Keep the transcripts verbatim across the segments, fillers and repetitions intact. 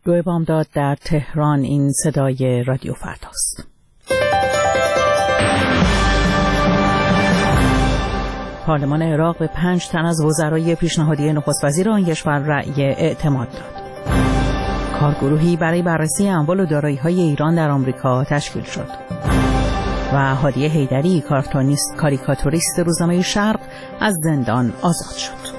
دو بامداد در تهران. این صدای رادیو فرداست. پارلمان عراق به پنج تن از وزرای پیشنهادی نخست وزیر آن کشور رأی اعتماد داد. کارگروهی برای بررسی اموال و دارایی‌های ایران در آمریکا تشکیل شد. و هادیه حیدری، کارتونیست کاریکاتوریست روزنامه شرق، از زندان آزاد شد.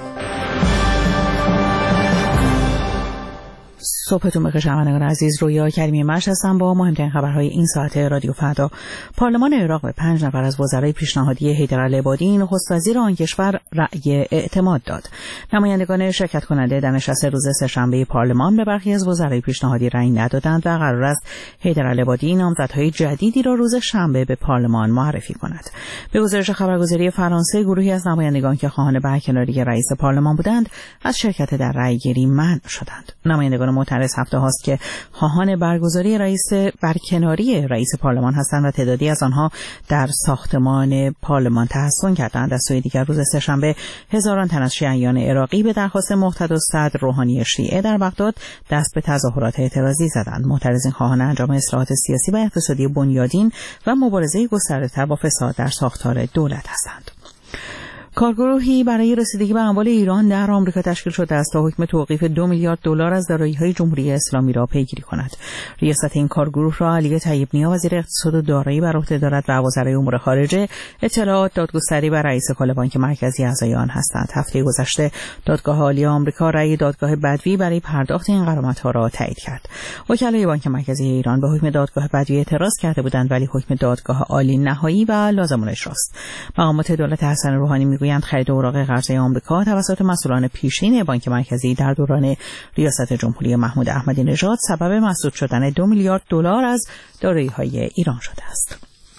صبحتون بخیر شنوندگان عزیز. رویا کریمی مش هستم با مهمترین خبرهای این ساعت رادیو فردا. پارلمان عراق به پنج نفر از وزرای پیشنهادی حیدرالعبادی نخست وزیر آن کشور رأی اعتماد داد. نمایندگان شرکت کننده در نشست روز سه‌شنبه پارلمان به برخی از وزرای پیشنهادی رأی ندادند و قرار است حیدرالعبادی نامزدهای جدیدی را روز شنبه به پارلمان معرفی کند. به گزارش خبرگزاری فرانسه، گروهی از نمایندگان که خواهان برکناری رئیس پارلمان بودند از شرکت در رأی‌گیری منع شدند. نمایندگان معترض هفته هاست که خواهان برگزاری رئیس برکناری رئیس پارلمان هستند و تعدادی از آنها در ساختمان پارلمان تحصن کردند. از سوی دیگر روز سه‌شنبه هزاران تن از شیعیان عراقی به درخواست مقتدا صدر روحانی شیعه در بغداد دست به تظاهرات اعتراضی زدند. معترضین خواهان انجام اصلاحات سیاسی و اقتصادی بنیادین و مبارزه گسترده‌تر با فساد در ساختار دولت هستند. کارگروهی برای رسیدگی به اموال ایران در آمریکا تشکیل شده است تا حکم توقیف دو میلیارد دلار از دارایی‌های جمهوری اسلامی را پیگیری کند. ریاست این کارگروه را علی طیب نیا وزیر اقتصاد و دارایی بر عهده دارد و وزرای امور خارجه، اطلاعات، دادگستری و رئیس کل بانک مرکزی اعضای آن هستند. هفته گذشته دادگاه عالی آمریکا رأی دادگاه بدوی برای پرداخت این غرامت‌ها را تایید کرد. وکلای بانک مرکزی ایران به حکم دادگاه بدوی اعتراض کرده بودند ولی حکم دادگاه عالی نهایی و لازم الاجراست. مقامات دولت حسن روحانی میگویند خرید اوراق قرضه آمریکا توسط مسئولان پیشین بانک مرکزی در دوران ریاست جمهوری محمود احمدی نژاد سبب مسدود شدن دو میلیارد دلار از دارایی‌های ایران شده است.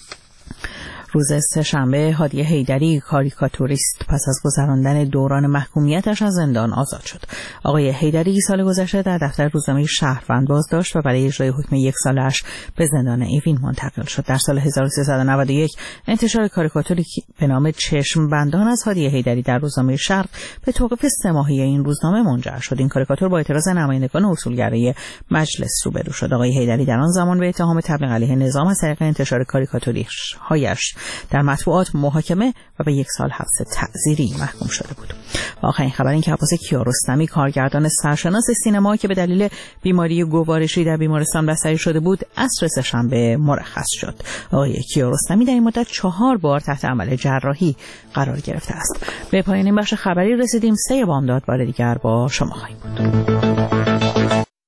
روز سه‌شنبه هادیه حیدری، کاریکاتوریست، پس از گذراندن دوران محکومیتش از زندان آزاد شد. آقای حیدری سال گذشته در دفتر روزنامه شهروند بازداشت و برای اجرای حکم یک سالش به زندان اوین منتقل شد. در سال هزار و سیصد و نود و یک انتشار کاریکاتوری به نام چشم بندان از هادیه حیدری در روزنامه شرق به توقیف سه ماهه این روزنامه منجر شد. این کاریکاتور با اعتراض نمایندگان اصولگرای مجلس روبرو شد. آقای حیدری در آن زمان به اتهام تبلیغ علیه نظام از طریق انتشار کاریکاتوریش هایش در مطبوعات محاکمه و به یک سال حبس تعزیری محکوم شده بود. و آخرین خبر این که عباس کیارستمی، کارگردان سرشناس سینما که به دلیل بیماری گوارشی در بیمارستان بستری شده بود، عصر سه‌شنبه مرخص شد. آقای کیارستمی در این مدت چهار بار تحت عمل جراحی قرار گرفته است. به پایان این بخش خبری رسیدیم. سه بامداد بار دیگر با شما خواهیم بود.